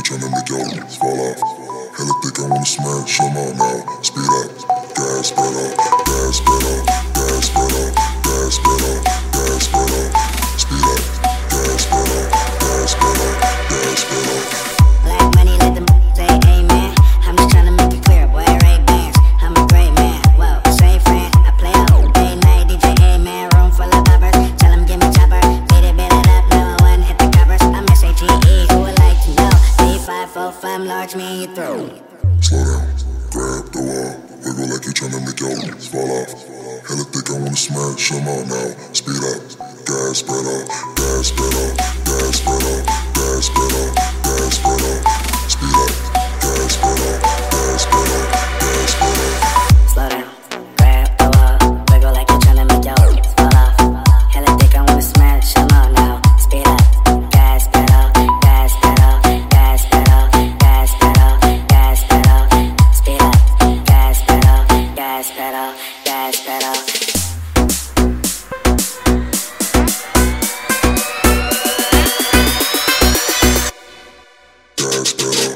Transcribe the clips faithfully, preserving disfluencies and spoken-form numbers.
tryna make your legs fall off. Hella thick, I wanna smash 'em all now. Speed up, gas pedal, gas pedal, gas pedal, gas pedal, gas pedal. Speed up, gas pedal, gas pedal, gas pedal. Black money, let them say amen. I'm just tryna make it clear, boy, Ray-Bans. I'm a great man, whoa, same friend. I play a whole day night, D J A-man. Room full of boppers, tell them give me chopper. Beat it, beat it up, number one, hit the covers. I'm S A T E, who would like to know? B five four five, large me in your throat. Slow down, grab the wall, wiggle like you tryna make your legs fall off. Hella thick, I wanna smash 'em all now. Speed up, gas pedal, gas pedal, gas pedal, gas pedal, gas pedal. Speed up, gas pedal, gas pedal, gas pedal. Slow down, grab the wall, wiggle like you tryna make your legs fall off. Hella thick, I wanna smash 'em all now. Speed up, gas pedal, gas pedal, gas pedal, gas pedal, gas pedal. Speed up, gas pedal, gas pedal, gas pedal. Gas pedal.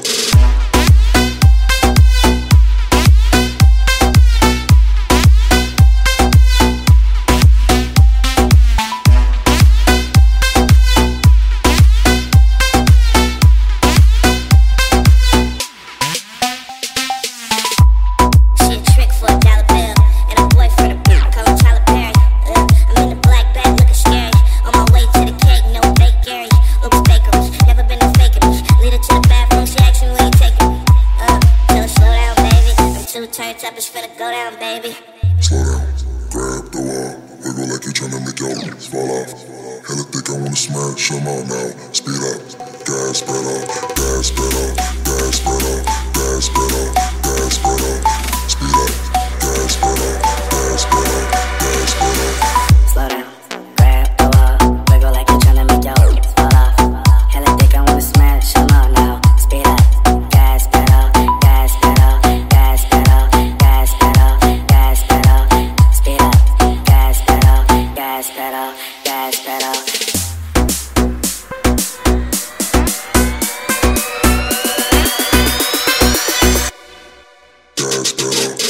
She a trick for a dollar bill, and a boy for the bill. Call him Tyler Perry. Uh, I'm in the black bag looking scary. On my way to the cake, no bakery. Oops, bakery. Never been a faking me. Lead her to the bathroom, she asking where you taking me. Uh, tell her slow down, baby. I'm too turned up, it's finna go down, baby. Slow down, grab the wall, wiggle like you tryna make your legs fall off. Hella thick, I wanna smash 'em all now. Speed up, gas pedal, gas pedal, gas pedal, gas pedal, gas pedal. Speed up, gas pedal, gas pedal, gas pedal. Slow down, grab the wall, wiggle like you tryna make your legs fall off. Hella thick, I wanna smash 'em all now. Speed up, gas pedal, gas pedal, gas pedal, gas pedal, gas pedal. Speed up, gas pedal, gas pedal, gas pedal. Gas pedal.